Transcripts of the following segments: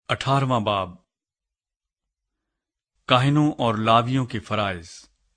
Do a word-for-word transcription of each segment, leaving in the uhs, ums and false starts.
اٹھارہواں باب کاہنوں اور لاویوں کے فرائض۔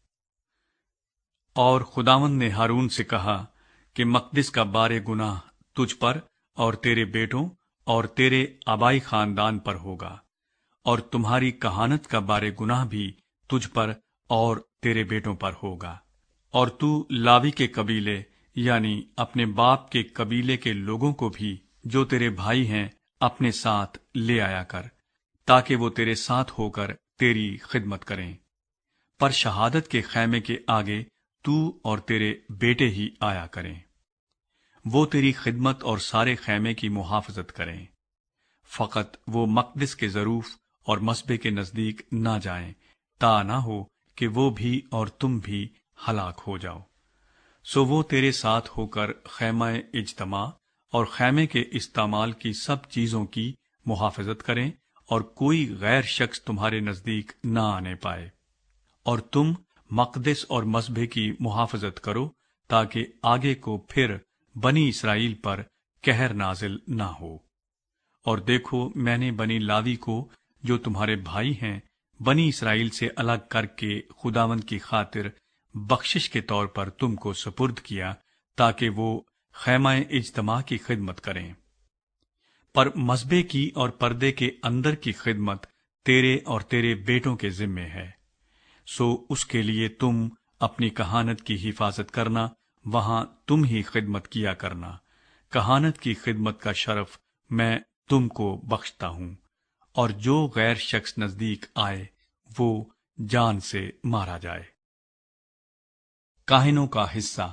اور خداوند نے ہارون سے کہا کہ مقدس کا بار گناہ تجھ پر اور تیرے بیٹوں اور تیرے آبائی خاندان پر ہوگا، اور تمہاری کہانت کا بار گناہ بھی تجھ پر اور تیرے بیٹوں پر ہوگا۔ اور تو لاوی کے قبیلے یعنی اپنے باپ کے قبیلے کے لوگوں کو بھی جو تیرے بھائی ہیں اپنے ساتھ لے آیا کر، تاکہ وہ تیرے ساتھ ہو کر تیری خدمت کریں۔ پر شہادت کے خیمے کے آگے تو اور تیرے بیٹے ہی آیا کریں، وہ تیری خدمت اور سارے خیمے کی محافظت کریں۔ فقط وہ مقدس کے ظروف اور مصبے کے نزدیک نہ جائیں، تا نہ ہو کہ وہ بھی اور تم بھی ہلاک ہو جاؤ۔ سو وہ تیرے ساتھ ہو کر خیمہ اجتماع اور خیمے کے استعمال کی سب چیزوں کی محافظت کریں، اور کوئی غیر شخص تمہارے نزدیک نہ آنے پائے۔ اور تم مقدس اور مذبح کی محافظت کرو، تاکہ آگے کو پھر بنی اسرائیل پر قہر نازل نہ ہو۔ اور دیکھو، میں نے بنی لاوی کو جو تمہارے بھائی ہیں بنی اسرائیل سے الگ کر کے خداوند کی خاطر بخشش کے طور پر تم کو سپرد کیا، تاکہ وہ خیمہ اجتماع کی خدمت کریں۔ پر مذبح کی اور پردے کے اندر کی خدمت تیرے اور تیرے بیٹوں کے ذمے ہے، سو اس کے لیے تم اپنی کہانت کی حفاظت کرنا، وہاں تم ہی خدمت کیا کرنا۔ کہانت کی خدمت کا شرف میں تم کو بخشتا ہوں، اور جو غیر شخص نزدیک آئے وہ جان سے مارا جائے۔ کاہنوں کا حصہ۔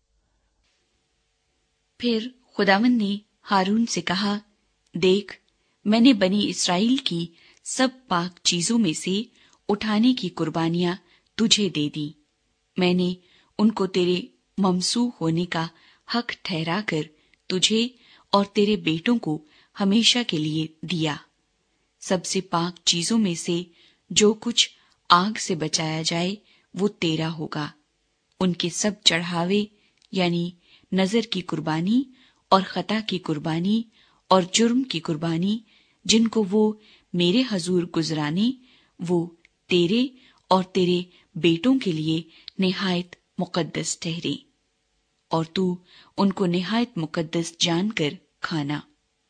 پھر خداوند نے ہارون سے کہا، دیکھ، میں نے بنی اسرائیل کی سب پاک چیزوں میں سے اٹھانے کی قربانیاں تجھے دے دی۔ میں نے ان کو تیرے ممسوح ہونے کا حق ٹھہرا کر تجھے اور تیرے بیٹوں کو ہمیشہ کے لیے دیا۔ سب سے پاک چیزوں میں سے جو کچھ آگ سے بچایا جائے وہ تیرا ہوگا۔ ان کے سب چڑھاوے یعنی نذر کی قربانی اور خطا کی قربانی اور جرم کی قربانی جن کو وہ میرے حضور گزرانے، وہ تیرے اور تیرے بیٹوں کے لیے نہایت مقدس ٹھہرے، اور تو ان کو نہایت مقدس جان کر کھانا۔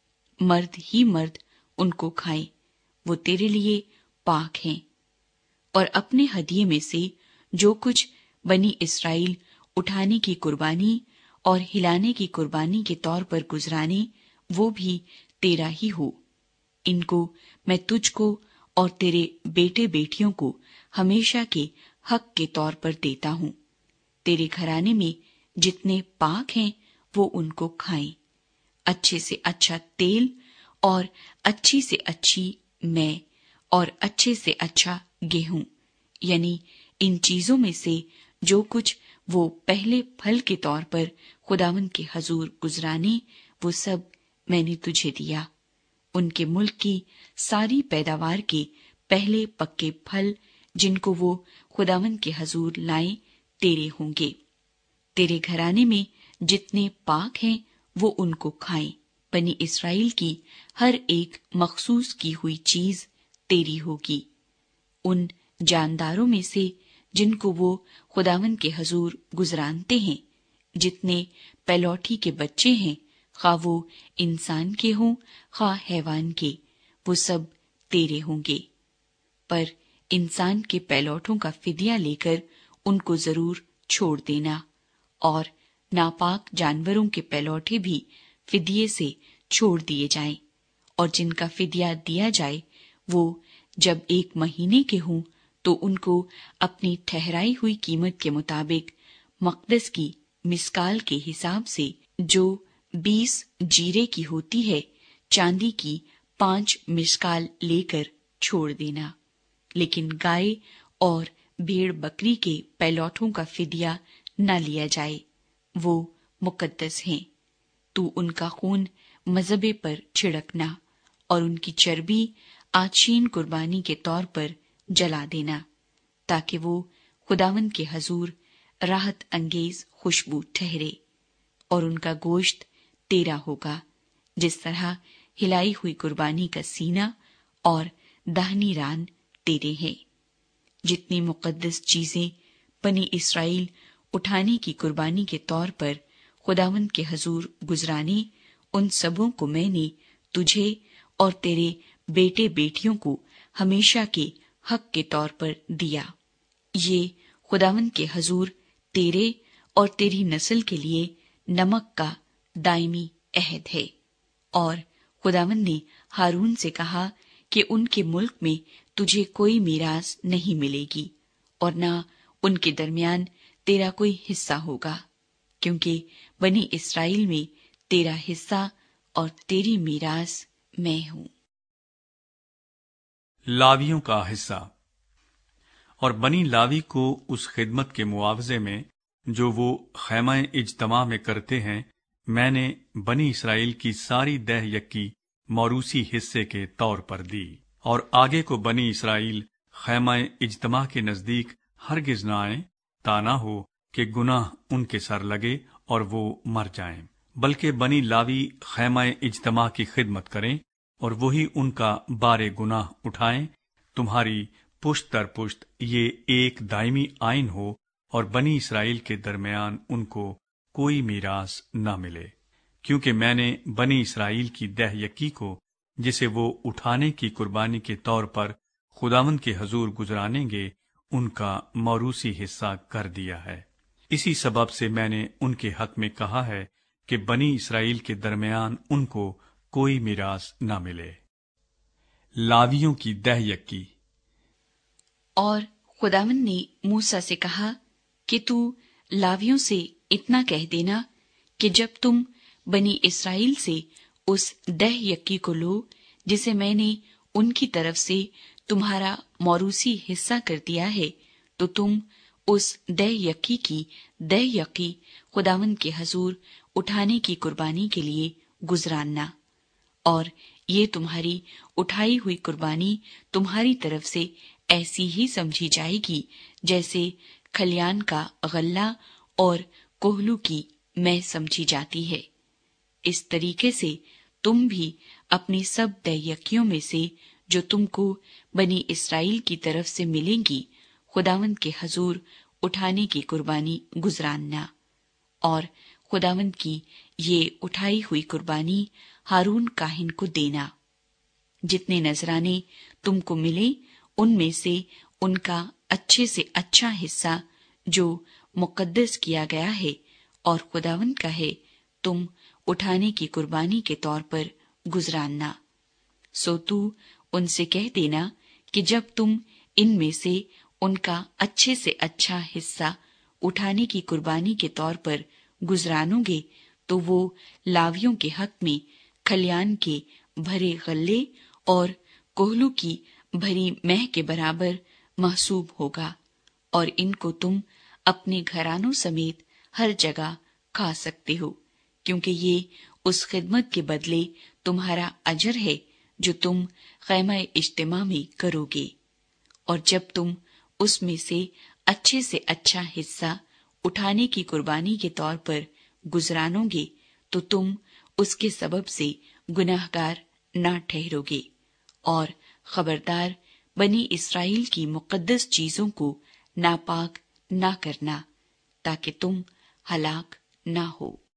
مرد ہی مرد ان کو کھائیں، وہ تیرے لیے پاک ہیں۔ اور اپنے ہدیے میں سے جو کچھ بنی اسرائیل اٹھانے کی قربانی اور ہلانے کی قربانی کے طور پر گزرانے، وہ بھی تیرا ہی ہو۔ ان کو میں تجھ کو اور تیرے بیٹے بیٹیوں کو ہمیشہ کے حق کے طور پر دیتا ہوں۔ تیرے گھرانے میں جتنے پاک ہیں وہ ان کو کھائیں۔ اچھے سے اچھا تیل اور اچھی سے اچھی میں اور اچھے سے اچھا گیہوں، یعنی ان چیزوں میں سے جو کچھ وہ پہلے پھل کے طور پر خداوند کے حضور گزرانے، وہ سب میں نے تجھے دیا۔ ان کے ملک کی ساری پیداوار کے پہلے پکے پھل جن کو وہ خداوند کے حضور لائیں تیرے ہوں گے۔ تیرے گھرانے میں جتنے پاک ہیں وہ ان کو کھائیں۔ بنی اسرائیل کی ہر ایک مخصوص کی ہوئی چیز تیری ہوگی۔ ان جانداروں میں سے جن کو وہ خداوند کے حضور گزرانتے ہیں، جتنے پیلوٹی کے بچے ہیں، خواہ وہ انسان کے ہوں خواہ حیوان کے، وہ سب تیرے ہوں گے۔ پر انسان کے پیلوٹوں کا فدیہ لے کر ان کو ضرور چھوڑ دینا، اور ناپاک جانوروں کے پیلوٹے بھی فدیے سے چھوڑ دیے جائیں، اور جن کا فدیہ دیا جائے وہ جب ایک مہینے کے ہوں تو ان کو اپنی ٹھہرائی ہوئی قیمت کے مطابق مقدس کی مسکال کے حساب سے، جو بیس جیرے کی ہوتی ہے، چاندی کی پانچ مسکال لے کر چھوڑ دینا۔ لیکن گائے اور بھیڑ بکری کے پیلوٹوں کا فدیہ نہ لیا جائے، وہ مقدس ہیں۔ تو ان کا خون مذبے پر چھڑکنا اور ان کی چربی آچین قربانی کے طور پر جلا دینا، تاکہ وہ خداوند کے حضور راحت انگیز خوشبو ٹھہرے۔ اور ان کا گوشت تیرا ہوگا، جس طرح ہلائی ہوئی قربانی کا سینہ اور दाहिनी रान तेरे हैं। जितनी मुकद्दस चीजें बनी इसराइल उठाने की कुर्बानी के तौर पर खुदावंद के हजूर गुजराने, उन सबों को मैंने तुझे और तेरे बेटे बेटियों को हमेशा के हक के तौर पर दिया। ये खुदावंद के हजूर तेरे और तेरी नस्ल के लिए नमक का दायमी अहद है। और खुदावंद ने हारून से कहा कि उनके मुल्क में तुझे कोई मीरास नहीं मिलेगी और न उनके दरमियान तेरा कोई हिस्सा होगा, क्योंकि बनी इस्राएल में तेरा हिस्सा और तेरी मीरास मैं हूँ। लावियों का हिस्सा। और बनी लावी को उस खिदमत के मुआवजे में जो वो खैमा इज्तमा में करते हैं, मैंने बनी इसराइल की सारी दह यक्की मौरूसी हिस्से के तौर पर दी। और आगे को बनी इसराइल खैमा इज्तमा के नजदीक हरगिज न आए, ताना हो कि गुनाह उनके सर लगे और वो मर जाएं, बल्कि बनी लावी खैमा इज्तमा की खिदमत करें और वही उनका बारे गुनाह उठाएं। तुम्हारी पुश्त दर पुश्त ये एक दायमी आइन हो और बनी इसराइल के दरमियान उनको कोई मीरास न मिले, क्योंकि मैंने बनी इसराइल की दह यक्की को, जिसे वो उठाने की कुर्बानी के तौर पर खुदावंद के हजूर गुजरानेंगे, उनका मौरूसी हिस्सा कर दिया है। इसी सबब से मैंने उनके हक में कहा है कि बनी इसराइल के दरमियान उनको कोई मीरास न मिले। लावियों की दह यक्की। और खुदावंद ने मूसा से कहा कि तू लावियों से इतना कह देना कि जब तुम बनी इसराइल से उस दह यक्की को लो जिसे मैंने उनकी तरफ से तुम्हारा मौरूसी हिस्सा कर दिया है, तो तुम उस दह यक्की की दह यक्की खुदावंद के हजूर उठाने की कुर्बानी के लिए गुजरानना। और ये तुम्हारी उठाई हुई कुर्बानी तुम्हारी तरफ से ऐसी ही समझी जाएगी जैसे खलियान का गल्ला और कोहलू की मैं समझी जाती है। इस तरीके से तुम भी अपनी सब दैयकियों में से जो तुमको बनी इसराइल की तरफ से मिलेंगी, खुदावंद के हजूर उठाने की कुर्बानी गुजरानना। और खुदावंद की ये उठाई हुई कुर्बानी हारून काहिन को देना। जितने नजराने तुमको मिले उनमें से उनका अच्छे से अच्छा हिस्सा जो मुकद्दस किया गया है और खुदावंद का है, तुम उठाने की कुर्बानी के तौर पर गुजरानना। सो तू उनसे कह देना कि जब तुम इनमें से उनका अच्छे से अच्छा हिस्सा उठाने की कुर्बानी के तौर पर गुजरानोगे, तो वो लावियों के हक में खलियान के भरे गल्ले और कोहलू की भरी मैह के बराबर महसूब होगा, और इनको तुम अपने घरानों समेत हर जगह खा सकते हो, क्योंकि ये उस खिदमत के बदले तुम्हारा अजर है जो तुम खैमा इज्तिमा में करोगे। और जब तुम उसमें से अच्छे से अच्छा हिस्सा उठाने की कुर्बानी के तौर पर गुजरानोगे, तो तुम उसके सबब से गुनाहगार न ठहरोगे। और खबरदार बनी इसराइल की मुकद्दस चीजों को नापाक न करना, ताकि तुम हलाक न हो।